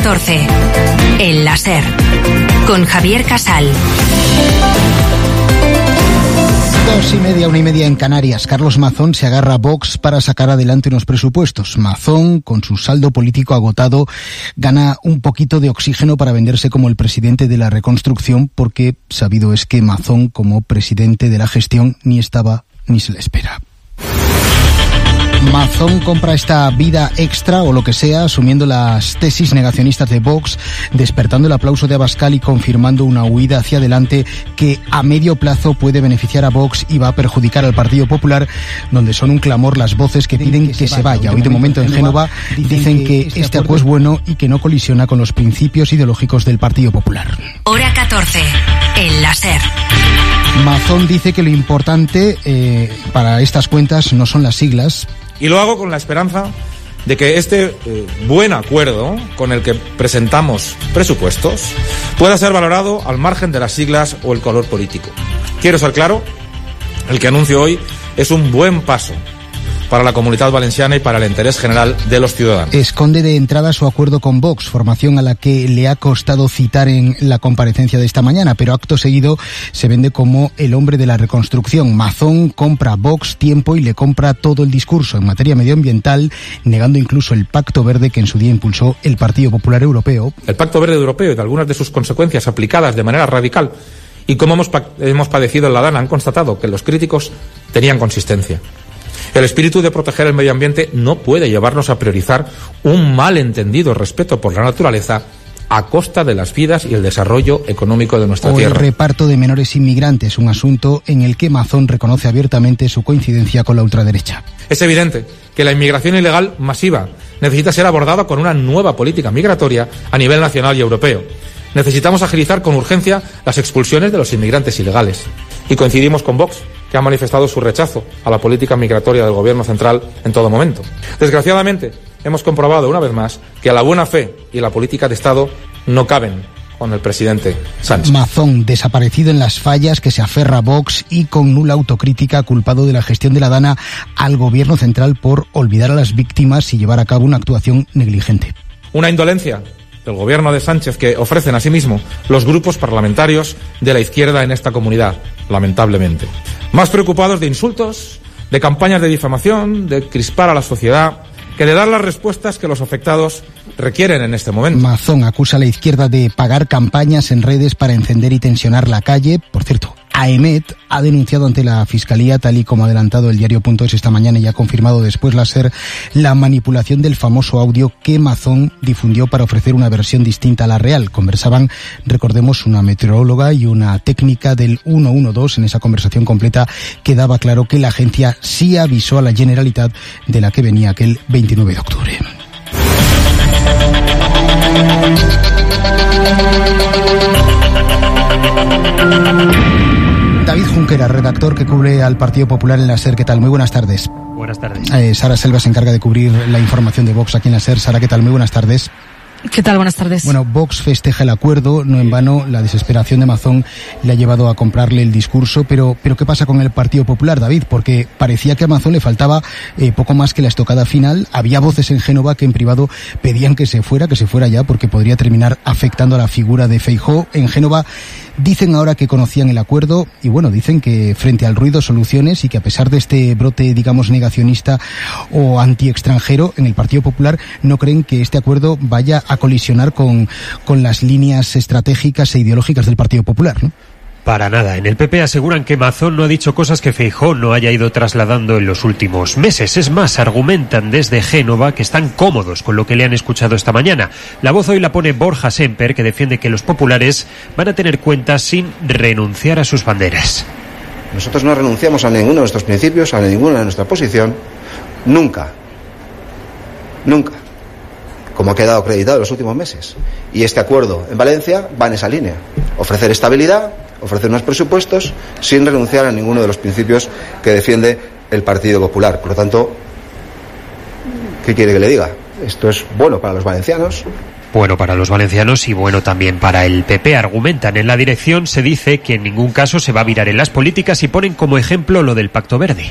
14. El láser. Con Javier Casal. 2:30, 1:30 en Canarias. Carlos Mazón se agarra a Vox para sacar adelante unos presupuestos. Mazón, con su saldo político agotado, gana un poquito de oxígeno para venderse como el presidente de la reconstrucción, porque sabido es que Mazón, como presidente de la gestión, ni estaba ni se le espera. Mazón compra esta vida extra o lo que sea, asumiendo las tesis negacionistas de Vox, despertando el aplauso de Abascal y confirmando una huida hacia adelante que a medio plazo puede beneficiar a Vox y va a perjudicar al Partido Popular, donde son un clamor las voces que piden que se vaya. Hoy de momento en Génova dicen que este acuerdo es bueno y que no colisiona con los principios ideológicos del Partido Popular. Hora 14. El láser. Mazón dice que lo importante para estas cuentas no son las siglas. Y lo hago con la esperanza de que este buen acuerdo con el que presentamos presupuestos pueda ser valorado al margen de las siglas o el color político. Quiero ser claro, el que anuncio hoy es un buen paso para la Comunitat Valenciana y para el interés general de los ciudadanos. Esconde de entrada su acuerdo con Vox, formación a la que le ha costado citar en la comparecencia de esta mañana, pero acto seguido se vende como el hombre de la reconstrucción. Mazón compra a Vox tiempo y le compra todo el discurso en materia medioambiental, negando incluso el Pacto Verde que en su día impulsó el Partido Popular Europeo. El Pacto Verde Europeo y de algunas de sus consecuencias aplicadas de manera radical, y como hemos padecido en la Dana, han constatado que los críticos tenían consistencia. El espíritu de proteger el medio ambiente no puede llevarnos a priorizar un malentendido respeto por la naturaleza a costa de las vidas y el desarrollo económico de nuestra tierra. El reparto de menores inmigrantes, un asunto en el que Mazón reconoce abiertamente su coincidencia con la ultraderecha. Es evidente que la inmigración ilegal masiva necesita ser abordada con una nueva política migratoria a nivel nacional y europeo. Necesitamos agilizar con urgencia las expulsiones de los inmigrantes ilegales. Y coincidimos con Vox, que ha manifestado su rechazo a la política migratoria del Gobierno central en todo momento. Desgraciadamente, hemos comprobado una vez más que la buena fe y la política de Estado no caben con el presidente Sánchez. Mazón, desaparecido en las fallas, que se aferra a Vox y con nula autocrítica, culpado de la gestión de la Dana al Gobierno central por olvidar a las víctimas y llevar a cabo una actuación negligente. Una indolencia del Gobierno de Sánchez que ofrecen asimismo los grupos parlamentarios de la izquierda en esta comunidad, lamentablemente. Más preocupados de insultos, de campañas de difamación, de crispar a la sociedad, que de dar las respuestas que los afectados requieren en este momento. Mazón acusa a la izquierda de pagar campañas en redes para encender y tensionar la calle. Por cierto, AEMET ha denunciado ante la Fiscalía, tal y como ha adelantado el diario.es esta mañana y ha confirmado después Láser, la manipulación del famoso audio que Mazón difundió para ofrecer una versión distinta a la real. Conversaban, recordemos, una meteoróloga y una técnica del 112. En esa conversación completa quedaba claro que la agencia sí avisó a la Generalitat de la que venía aquel 29 de octubre. David Junquera, redactor que cubre al Partido Popular en la SER. ¿Qué tal? Muy buenas tardes. Buenas tardes. Sara Selva se encarga de cubrir la información de Vox aquí en la SER. Sara, ¿qué tal? Muy buenas tardes. ¿Qué tal? Buenas tardes. Bueno, Vox festeja el acuerdo, no en vano la desesperación de Mazón le ha llevado a comprarle el discurso, pero ¿qué pasa con el Partido Popular, David? Porque parecía que a Mazón le faltaba poco más que la estocada final. Había voces en Génova que en privado pedían que se fuera ya, porque podría terminar afectando a la figura de Feijóo. En Génova dicen ahora que conocían el acuerdo y bueno, dicen que frente al ruido soluciones y que a pesar de este brote, digamos, negacionista o anti-extranjero en el Partido Popular, no creen que este acuerdo vaya a colisionar con las líneas estratégicas e ideológicas del Partido Popular, ¿no? Para nada. En el PP aseguran que Mazón no ha dicho cosas que Feijóo no haya ido trasladando en los últimos meses. Es más, argumentan desde Génova que están cómodos con lo que le han escuchado esta mañana. La voz hoy la pone Borja Semper, que defiende que los populares van a tener cuentas sin renunciar a sus banderas. Nosotros no renunciamos a ninguno de nuestros principios, a ninguna de nuestra posición, nunca, como ha quedado acreditado en los últimos meses. Y este acuerdo en Valencia va en esa línea: ofrecer estabilidad, ofrecer unos presupuestos sin renunciar a ninguno de los principios que defiende el Partido Popular. Por lo tanto, ¿qué quiere que le diga? Esto es bueno para los valencianos. Bueno para los valencianos y bueno también para el PP. Argumentan en la dirección, se dice que en ningún caso se va a virar en las políticas y ponen como ejemplo lo del Pacto Verde.